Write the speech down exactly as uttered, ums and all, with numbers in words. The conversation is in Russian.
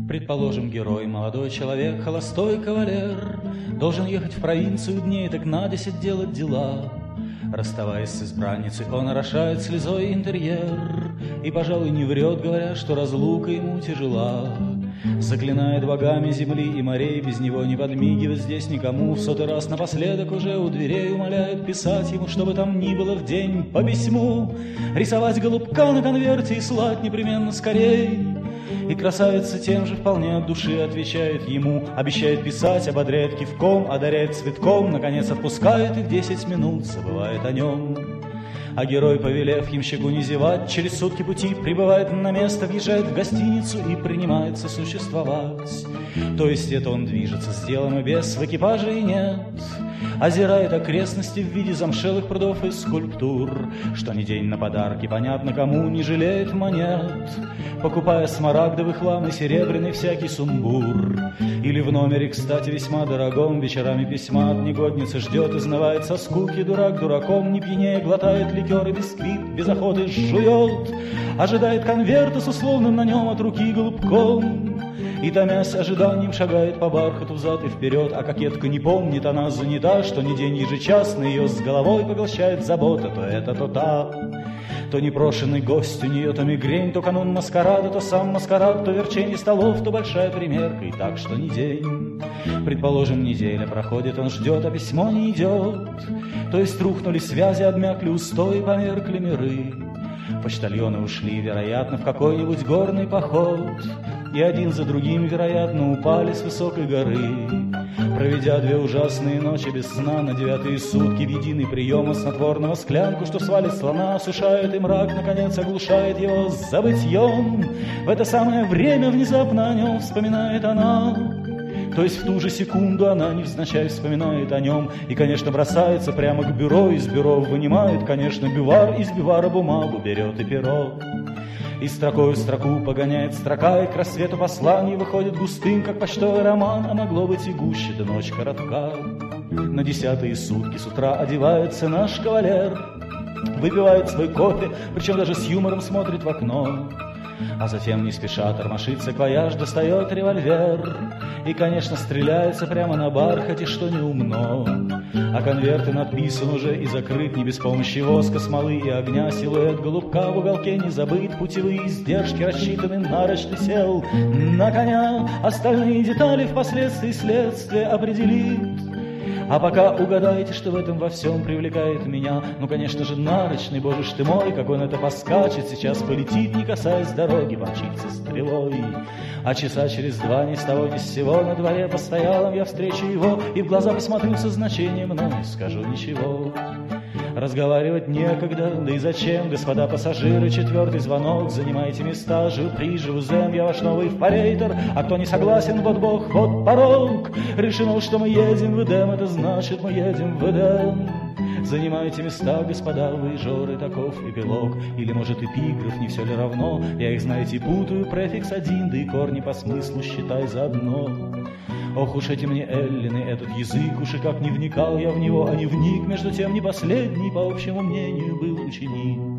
Предположим, герой, молодой человек, холостой кавалер, должен ехать в провинцию дней так на десять делать дела. Расставаясь с избранницей, он орошает слезой интерьер и, пожалуй, не врет, говоря, что разлука ему тяжела. Заклинает богами земли и морей без него не подмигивать здесь никому. В сотый раз напоследок уже у дверей умоляет писать ему, что бы там ни было в день, по письму. Рисовать голубка на конверте и слать непременно скорей. И красавица тем же вполне от души отвечает ему. Обещает писать, ободряет кивком, одаряет цветком. Наконец отпускает и в десять минут забывает о нем. А герой, повелев ямщику не зевать, через сутки пути прибывает на место, въезжает в гостиницу и принимается существовать. То есть это он движется с делом и без, в экипаже и нет. Озирает окрестности в виде замшелых прудов и скульптур, что ни день на подарки, понятно кому, не жалеет монет, покупая смарагдовый хлам и серебряный всякий сумбур. Или в номере, кстати, весьма дорогом, вечерами письма от негодницы ждет, изнывает со скуки дурак дураком, не пьянее глотает ликер и бисквит, без охоты жует, ожидает конверта с условным на нем от руки голубком. И, томясь ожиданием, шагает по бархату взад и вперед, а кокетка не помнит, она занята, что ни день ежечасный ее с головой поглощает забота, то это, то та. То непрошенный гость у нее, то мигрень, то канун маскарада, то сам маскарад, то верчение столов, то большая примерка, и так что не день. Предположим, неделя проходит, он ждет, а письмо не идет. То есть рухнули связи, обмякли устои, померкли миры. Почтальоны ушли, вероятно, в какой-нибудь горный поход, и один за другим, вероятно, упали с высокой горы. Проведя две ужасные ночи без сна, на девятые сутки в единый прием снотворного склянку, что свалит слона, осушает и мрак, наконец оглушает его забытьем. В это самое время внезапно о нем вспоминает она. То есть в ту же секунду она невзначай вспоминает о нем и, конечно, бросается прямо к бюро, из бюро вынимает, конечно, бювар, из бювара бумагу берет и перо. И строкою строку погоняет строка, и к рассвету посланий выходит густым, как почтовый роман, а могло быть и гуще, да ночь коротка. На десятые сутки с утра одевается наш кавалер, выпивает свой кофе, причем даже с юмором смотрит в окно. А затем не спеша тормошит саквояж, достает револьвер и, конечно, стреляется прямо на бархате, что неумно. А конверты надписан уже и закрыт не без помощи воска, смолы и огня. Силуэт голубка в уголке не забыт, путевые издержки рассчитаны, нарочно сел на коня. Остальные детали впоследствии следствие определит. А пока угадайте, что в этом во всем привлекает меня. Ну, конечно же, нарочный, боже ж ты мой, как он это поскачет, сейчас полетит, не касаясь дороги, помчится стрелой. А часа через два ни с того ни с сего на дворе постоялом я встречу его и в глаза посмотрю со значением, но не скажу ничего. Разговаривать некогда, да и зачем, господа пассажиры, четвертый звонок, занимайте места, жил при, живу зем, я ваш новый форейтер, а кто не согласен, вот бог, вот порог. Решено, что мы едем в Эдем, это значит, мы едем в Эдем. Занимайте места, господа, вы жоры, таков эпилог, или, может, эпиграф, не все ли равно, я их, знаете, путаю, префикс один, да и корни по смыслу считай заодно. Ох уж эти мне эллины, этот язык, уж и как не вникал я в него, а не вник, между тем не последний, по общему мнению, был ученик.